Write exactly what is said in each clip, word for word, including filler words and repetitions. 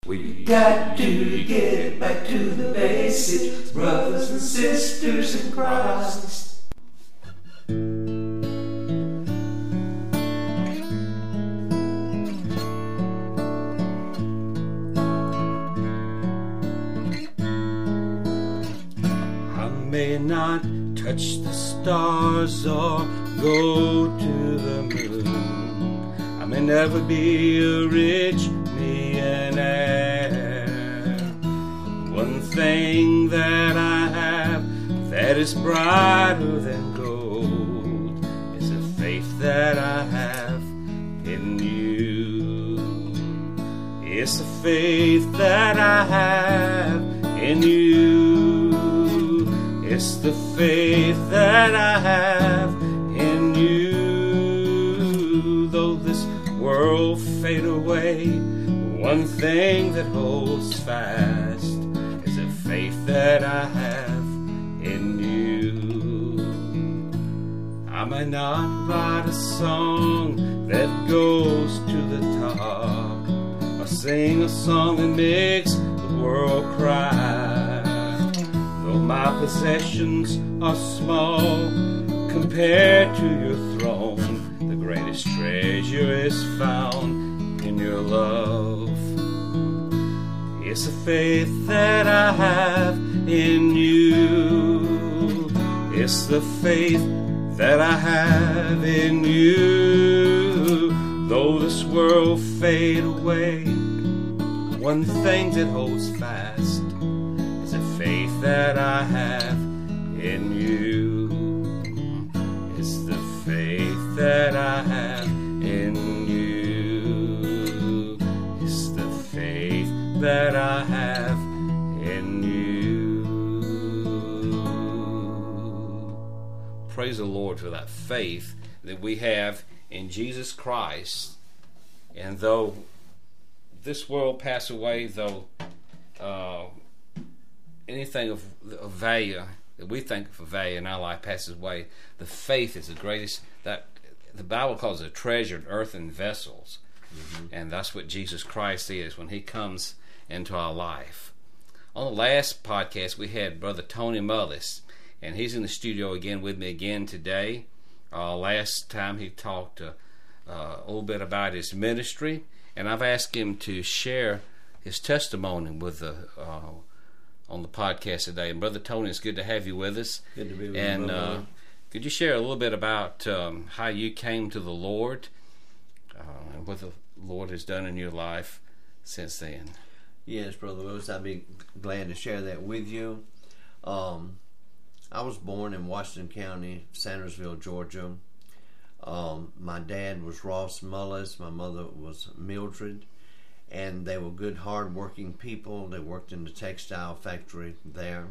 We got to get back to the basics, brothers and sisters in Christ. I may not touch the stars or go to the moon. I may never be a rich millionaire. One thing that I have that is brighter than gold is the faith that I have in you. It's the faith that I have in you. It's the faith that I have in you. Though this world fade away, one thing that holds fast is the faith that I have in you. I may not write a song that goes to the top, or sing a song that makes the world cry. Though my possessions are small compared to your throne, the greatest treasure is found in your love. It's the faith that I have in you. It's the faith that I have in you. Though this world fade away, one thing that holds fast is the faith that I have in you. It's the faith that I have in you. It's the faith that I have in you. Praise the Lord for that faith that we have in Jesus Christ. And though this world pass away, though uh, anything of, of value that we think of value in our life passes away, the faith is the greatest. That the Bible calls it treasured earthen vessels. Mm-hmm. And that's what Jesus Christ is when he comes into our life. On the last podcast we had Brother Tony Mullis, and he's in the studio again with me again today. Uh, last time he talked uh, uh, a little bit about his ministry, and I've asked him to share his testimony with the uh, on the podcast today. And Brother Tony, it's good to have you with us. Good to be with and, you. And uh, could you share a little bit about um, how you came to the Lord uh, and what the Lord has done in your life since then? Yes, Brother Lewis, I'd be glad to share that with you. Um, I was born in Washington County, Sandersville, Georgia. Um, my dad was Ross Mullis. My mother was Mildred. And they were good, hard-working people. They worked in the textile factory there.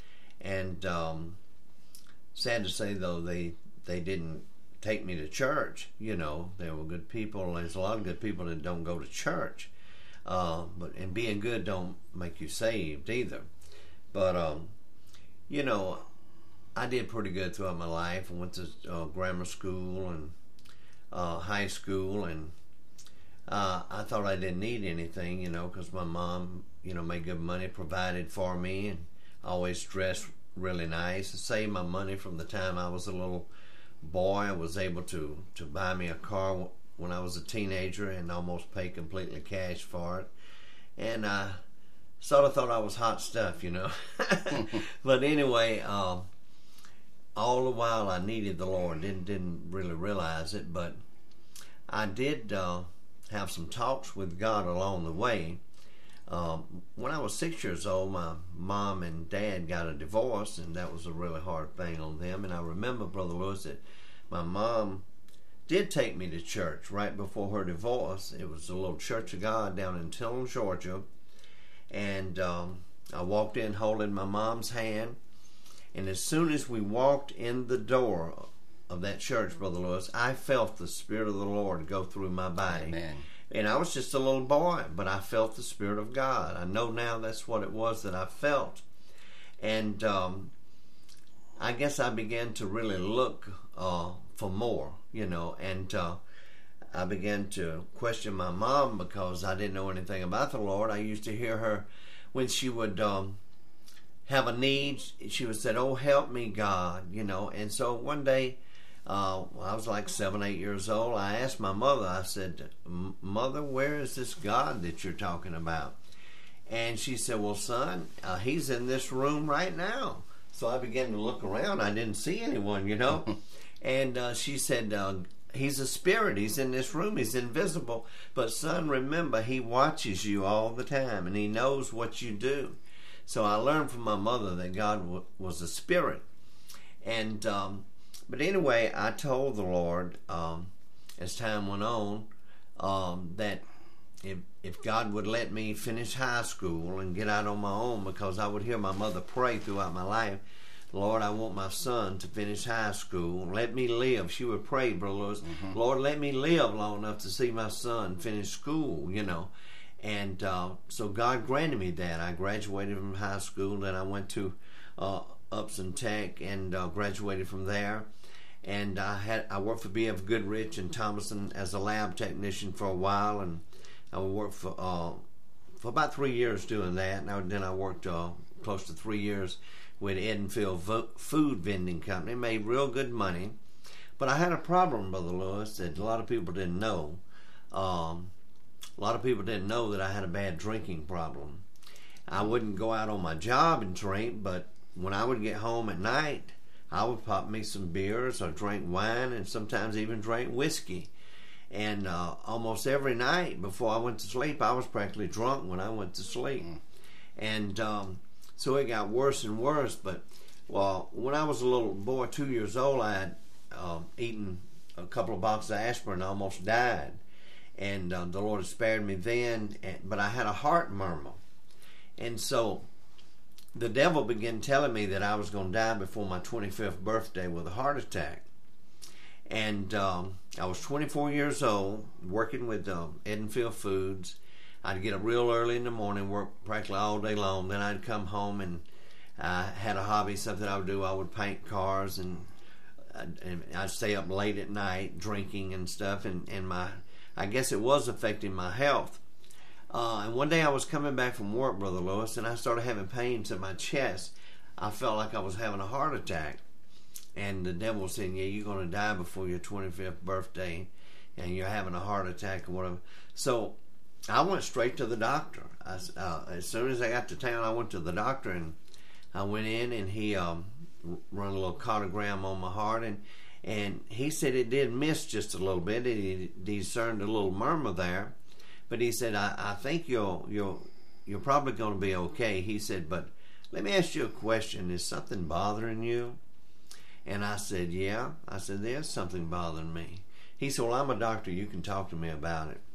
And um, sad to say, though, they they didn't take me to church. You know, they were good people. There's a lot of good people that don't go to church. Uh, but and being good don't make you saved either. But, um, you know, I did pretty good throughout my life. I went to uh, grammar school and uh, high school, and uh, I thought I didn't need anything, you know, because my mom, you know, made good money, provided for me, and always dressed really nice. To save my money from the time I was a little boy, I was able to, to buy me a car when I was a teenager and almost pay completely cash for it. And I sort of thought I was hot stuff, you know. But anyway, um, all the while I needed the Lord. Didn't, didn't really realize it, but I did uh, have some talks with God along the way. Um, when I was six years old, my mom and dad got a divorce, and that was a really hard thing on them. And I remember, Brother Lewis, that my mom did take me to church right before her divorce. It was a little Church of God down in Tillman, Georgia. And um, I walked in holding my mom's hand. And as soon as we walked in the door of that church, Brother Lewis, I felt the Spirit of the Lord go through my body. Amen. And I was just a little boy, but I felt the Spirit of God. I know now that's what it was that I felt. And um, I guess I began to really look uh, for more, you know. And uh, I began to question my mom because I didn't know anything about the Lord. I used to hear her when she would um, have a need. She would say, "Oh, help me, God," you know. And so one day, uh, I was like seven, eight years old. I asked my mother. I said, "Mother, where is this God that you're talking about?" And she said, "Well, son, uh, he's in this room right now." So I began to look around. I didn't see anyone, you know. And uh, she said, uh, "He's a spirit. He's in this room. He's invisible. But son, remember, he watches you all the time, and he knows what you do." So I learned from my mother that God w- was a spirit. And um, but anyway, I told the Lord um, as time went on um, that if if God would let me finish high school and get out on my own, because I would hear my mother pray throughout my life, "Lord, I want my son to finish high school. Let me live." She would pray, Brother Lewis, mm-hmm. "Lord, let me live long enough to see my son finish school," you know. And uh, so God granted me that. I graduated from high school, then I went to uh, Upson Tech and uh, graduated from there. And I had I worked for B F Goodrich and Thomason as a lab technician for a while, and I worked for uh, for about three years doing that. And I, then I worked uh, close to three years with Edenfield vo- Food Vending Company. Made real good money, but I had a problem, Brother Lewis, that a lot of people didn't know. Um, a lot of people didn't know that I had a bad drinking problem. I wouldn't go out on my job and drink, but when I would get home at night, I would pop me some beers or drink wine, and sometimes even drink whiskey. And uh, almost every night before I went to sleep, I was practically drunk when I went to sleep. Mm. And um, so it got worse and worse. But well, when I was a little boy, two years old, I had uh, eaten a couple of boxes of aspirin and almost died. And uh, the Lord had spared me then, and, but I had a heart murmur. And so the devil began telling me that I was going to die before my twenty-fifth birthday with a heart attack. And um, I was twenty-four years old, working with uh, Edenfield Foods. I'd get up real early in the morning, work practically all day long. Then I'd come home, and I had a hobby, something I would do. I would paint cars, and I'd, and I'd stay up late at night drinking and stuff. And, and my, I guess it was affecting my health. Uh, and one day I was coming back from work, Brother Lewis, and I started having pains in my chest. I felt like I was having a heart attack. And the devil was saying, "Yeah, you're going to die before your twenty-fifth birthday, and you're having a heart attack," or whatever. So I went straight to the doctor. I, uh, as soon as I got to town, I went to the doctor, and I went in, and he um, run a little cardiogram on my heart, and and he said it did miss just a little bit. He discerned a little murmur there, but he said, I, I think you'll you'll you're probably going to be okay. He said, "But let me ask you a question. Is something bothering you?" And I said, "Yeah." I said, "There's something bothering me." He said, "Well, I'm a doctor. You can talk to me about it."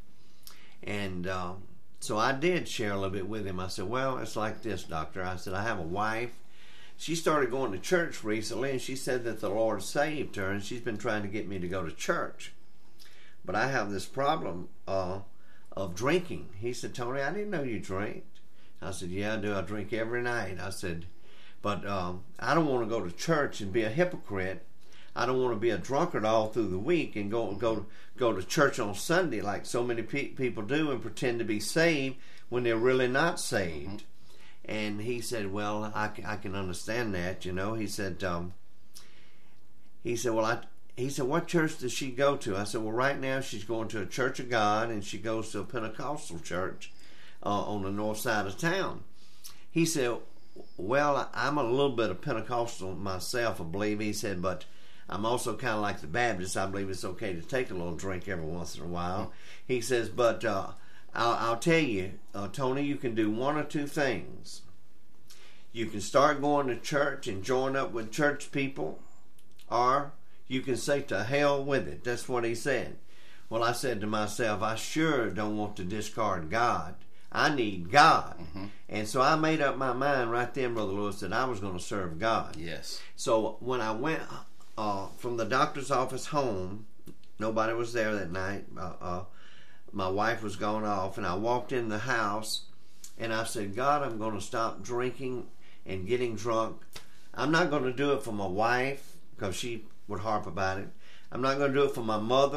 And uh, so I did share a little bit with him. I said, "Well, it's like this, doctor." I said, "I have a wife. She started going to church recently, and she said that the Lord saved her, and she's been trying to get me to go to church. But I have this problem uh, of drinking." He said, "Tony, I didn't know you drank." I said, "Yeah, I do. I drink every night." I said, But um, I don't want to go to church and be a hypocrite. I don't want to be a drunkard all through the week and go go go to church on Sunday like so many pe- people do and pretend to be saved when they're really not saved." Mm-hmm. And he said, "Well, I, I can understand that, you know." He said, um, "He said, well, I." He said, "What church does she go to?" I said, "Well, right now she's going to a Church of God, and she goes to a Pentecostal church uh, on the north side of town." He said, "Well, I'm a little bit of Pentecostal myself, I believe." He said, "But I'm also kind of like the Baptists. I believe it's okay to take a little drink every once in a while." He says, "But uh, I'll, I'll tell you, uh, Tony, you can do one or two things. You can start going to church and join up with church people, or you can say to hell with it." That's what he said. Well, I said to myself, I sure don't want to discard God. I need God. Mm-hmm. And so I made up my mind right then, Brother Lewis, that I was going to serve God. Yes. So when I went uh, from the doctor's office home, nobody was there that night. Uh, uh, my wife was gone off, and I walked in the house, and I said, "God, I'm going to stop drinking and getting drunk. I'm not going to do it for my wife, because she would harp about it. I'm not going to do it for my mother.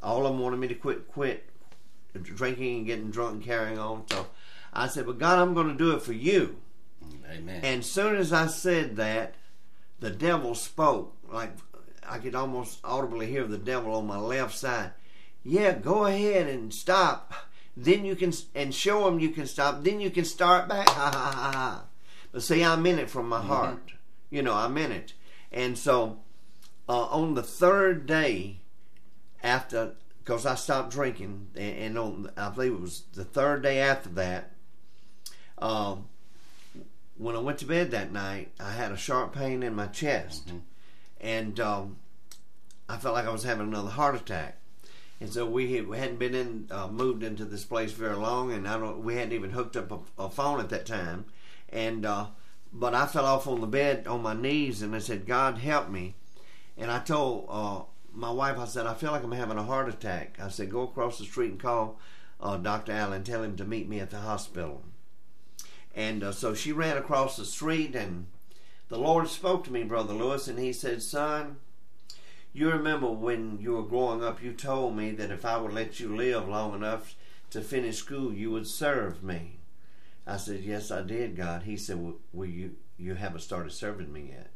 all of them wanted me to quit, quit drinking and getting drunk and carrying on. So I said, but God, I'm going to do it for you. Amen. And as soon as I said that, the devil spoke. Like I could almost audibly hear the devil on my left side. Yeah, go ahead and stop. Then you can, and show him you can stop. Then you can start back. Ha ha ha ha. But see, I meant it from my heart. Mm-hmm. You know, I meant it. And so uh, on the third day after, because I stopped drinking, and, and on, I believe it was the third day after that, um, when I went to bed that night, I had a sharp pain in my chest. Mm-hmm. And um, I felt like I was having another heart attack. And so we, had, we hadn't been in, uh, moved into this place very long, and I don't, we hadn't even hooked up a, a phone at that time. And uh, but I fell off on the bed on my knees, and I said, God, help me. And I told uh, my wife, I said, I feel like I'm having a heart attack. I said, go across the street and call uh, Doctor Allen, tell him to meet me at the hospital. And uh, so she ran across the street, and the Lord spoke to me, Brother Lewis, and he said, son, you remember when you were growing up, you told me that if I would let you live long enough to finish school, you would serve me. I said, yes, I did, God. He said, well, well you, you haven't started serving me yet.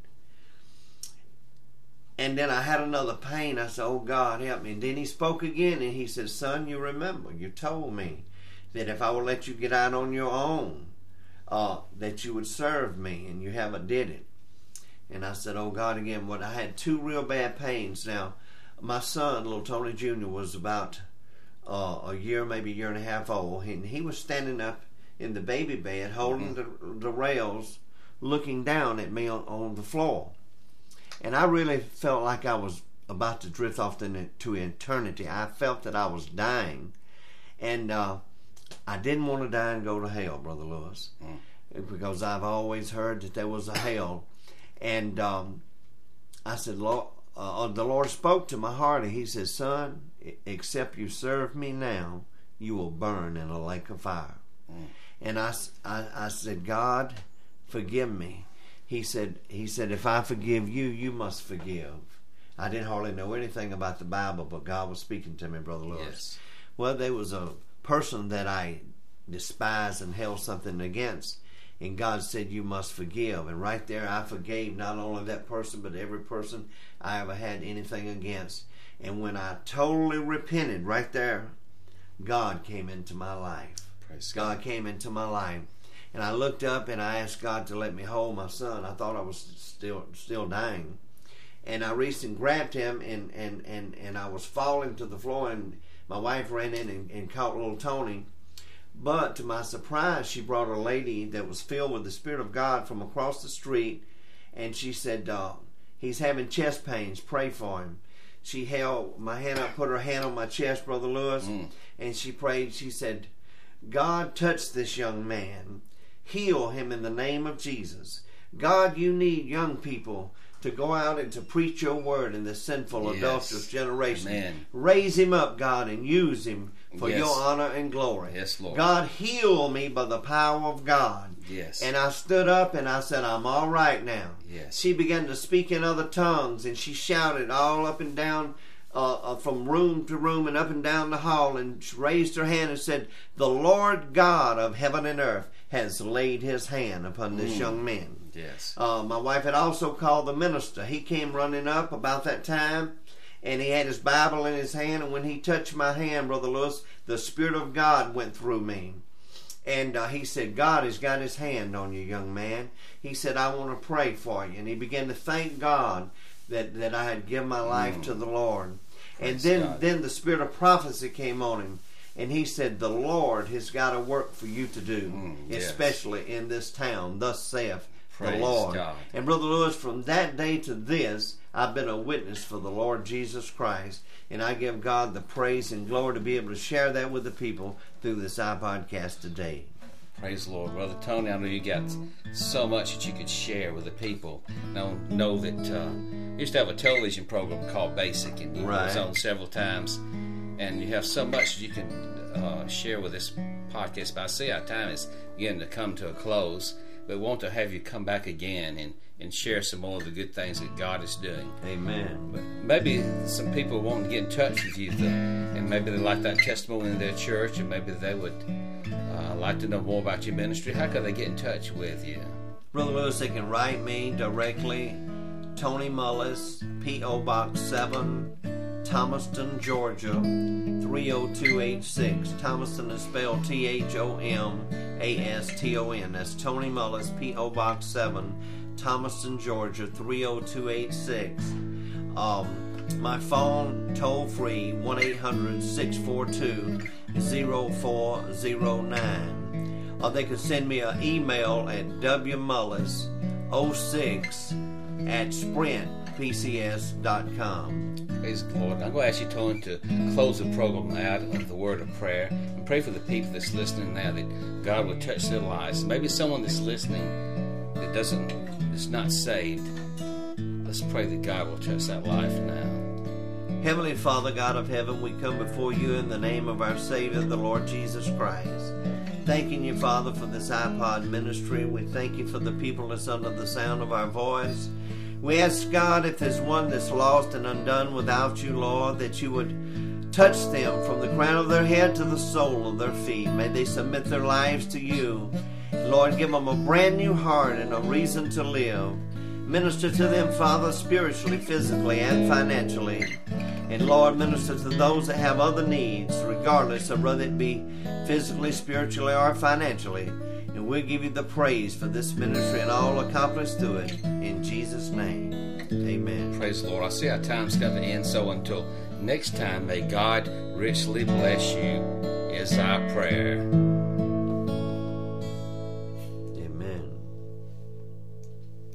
And then I had another pain. I said, oh, God, help me. And then he spoke again, and he said, son, you remember, you told me that if I would let you get out on your own, uh, that you would serve me, and you haven't did it. And I said, oh, God, again, but I had two real bad pains. Now, my son, little Tony Junior, was about uh, a year, maybe a year and a half old, and he was standing up in the baby bed, holding mm-hmm. the, the rails, looking down at me on, on the floor. And I really felt like I was about to drift off into eternity. I felt that I was dying. And uh, I didn't want to die and go to hell, Brother Lewis, mm. because I've always heard that there was a hell. And um, I said, Lord, uh, the Lord spoke to my heart, and he said, son, except you serve me now, you will burn in a lake of fire. Mm. And I, I, I said, God, forgive me. He said, he said, if I forgive you, you must forgive. I didn't hardly know anything about the Bible, but God was speaking to me, Brother Lewis. Yes. Well, there was a person that I despised and held something against, and God said, you must forgive. And right there, I forgave not only that person, but every person I ever had anything against. And when I totally repented, right there, God came into my life. Praise God. God came into my life. And I looked up and I asked God to let me hold my son. I thought I was still still dying. And I reached and grabbed him, and, and, and, and I was falling to the floor, and my wife ran in and, and caught little Tony. But to my surprise, she brought a lady that was filled with the Spirit of God from across the street, and she said, uh, he's having chest pains, pray for him. She held my hand up, put her hand on my chest, Brother Lewis, mm. and she prayed. She said, God, touch this young man. Heal him in the name of Jesus. God, you need young people to go out and to preach your word in this sinful, yes. adulterous generation. Amen. Raise him up, God, and use him for yes. your honor and glory. Yes, Lord. God, heal me by the power of God. Yes. And I stood up and I said, I'm all right now. Yes. She began to speak in other tongues, and she shouted all up and down uh, uh, from room to room and up and down the hall, and she raised her hand and said, the Lord God of heaven and earth has laid his hand upon this mm. young man. Yes. Uh, my wife had also called the minister. He came running up about that time, and he had his Bible in his hand, and when he touched my hand, Brother Lewis, the Spirit of God went through me. And uh, he said, God has got his hand on you, young man. He said, I want to pray for you. And he began to thank God that, that I had given my life mm. to the Lord. Praise and then, God. then the Spirit of prophecy came on him. And he said, the Lord has got a work for you to do, mm, yes. especially in this town. Thus saith Praise the Lord. God. And Brother Lewis, from that day to this, I've been a witness for the Lord Jesus Christ. And I give God the praise and glory to be able to share that with the people through this iPodcast today. Praise the Lord. Brother Tony, I know you got so much that you could share with the people. Know, know that uh, you used to have a television program called Basic, and you right. was on several times. And you have so much you can uh, share with this podcast. But I see our time is beginning to come to a close. but want to have you come back again and, and share some more of the good things that God is doing. Amen. But maybe some people want to get in touch with you, and maybe they like that testimony in their church, and maybe they would uh, like to know more about your ministry. How could they get in touch with you? Brother Lewis, they can write me directly. Tony Mullis, P O Box seven, Thomaston, Georgia, three oh two eight six. Thomaston is spelled T H O M A S T O N. That's Tony Mullis, P O Box seven, Thomaston, Georgia, three oh two eight six. Um, my phone, toll free, one eight hundred six four two oh four oh nine. Or they can send me an email at w mullis oh six at sprint p c s dot com. Praise the Lord. I'm going to ask you, Tony, to close the program out with the word of prayer and pray for the people that's listening now, that God will touch their lives. Maybe someone that's listening that doesn't, is not saved. Let's pray that God will touch that life now. Heavenly Father, God of heaven, we come before you in the name of our Savior, the Lord Jesus Christ. Thanking you, Father, for this iPod ministry. We thank you for the people that's under the sound of our voice. We ask, God, if there's one that's lost and undone without you, Lord, that you would touch them from the crown of their head to the sole of their feet. May they submit their lives to you. Lord, give them a brand new heart and a reason to live. Minister to them, Father, spiritually, physically, and financially. And Lord, minister to those that have other needs, regardless of whether it be physically, spiritually, or financially. And we'll give you the praise for this ministry and all accomplished through it. In Jesus' name, amen. Praise the Lord. I see our time's got to end, so until next time, may God richly bless you is our prayer.